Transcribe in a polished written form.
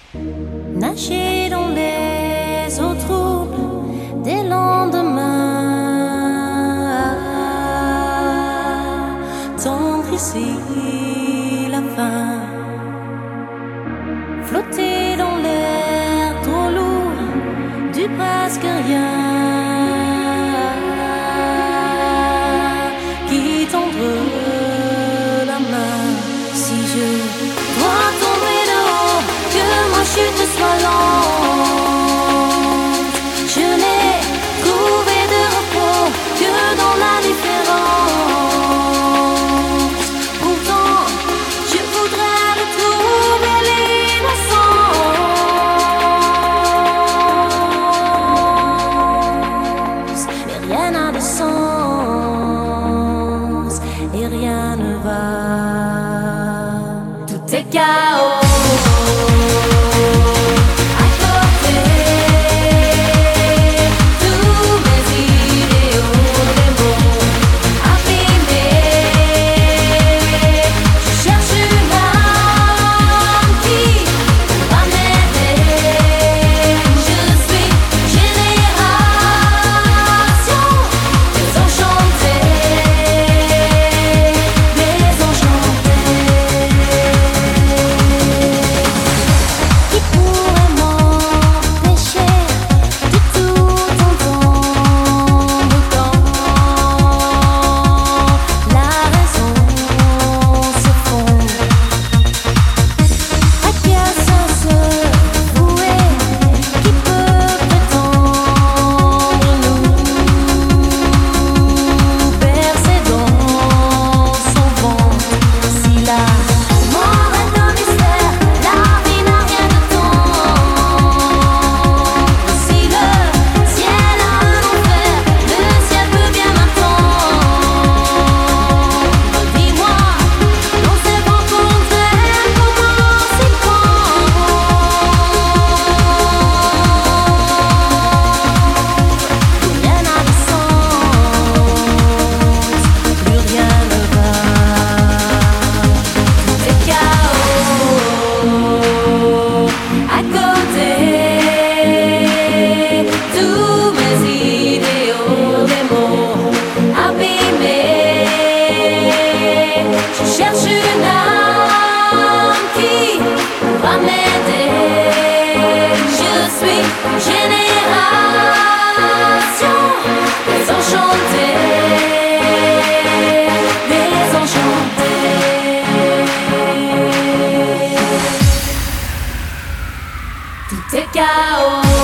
Nager dans les eaux troubles des lendemains, tendre ici la fin, flotter dans l'air trop lourd du presque rien, qui tendre la main. Si je dois tomber de haut, que ma chute soit lente, je n'ai trouvé de repos que dans la différence. Pourtant, je voudrais retrouver l'innocence, mais rien n'a de sens et rien ne va. Tout est chaos. Génération désenchantée, désenchantée. Tout est chaos.